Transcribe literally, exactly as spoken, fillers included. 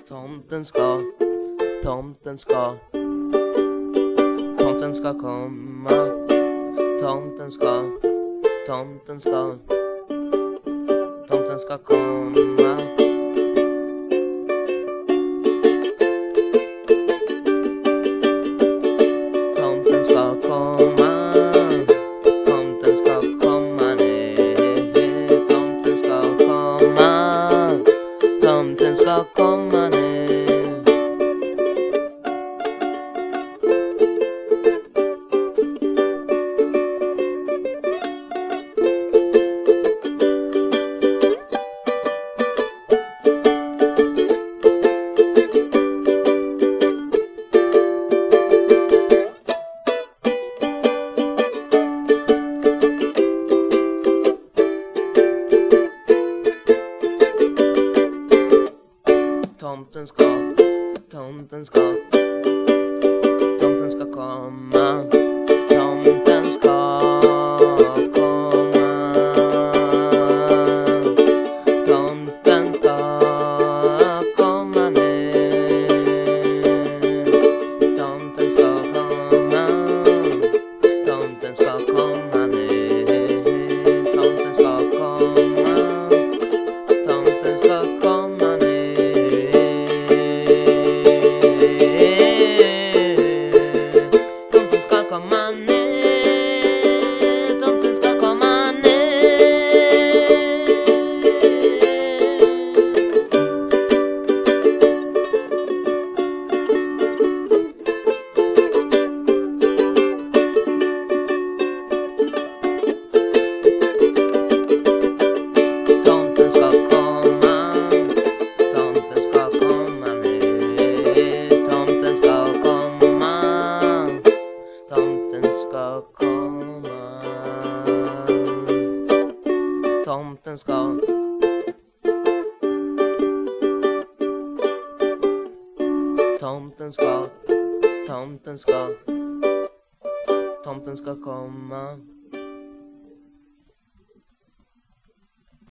Tomten ska, tomten ska, tomten ska komma. Tomten ska, tomten ska, tomten ska komma. Tomten ska komma. Tomten ska komma ner. Tomten ska komma. Tomten ska komma ner. Tomten ska, tomten ska, tomten ska komma. Tomten ska komma. Tomten ska komma ner. Tomten ska komma. Tomten ska komma ner. Tomten ska komma. Tomten ska komma ner. Tomten ska, tomten ska, tomten ska, tomten ska komma.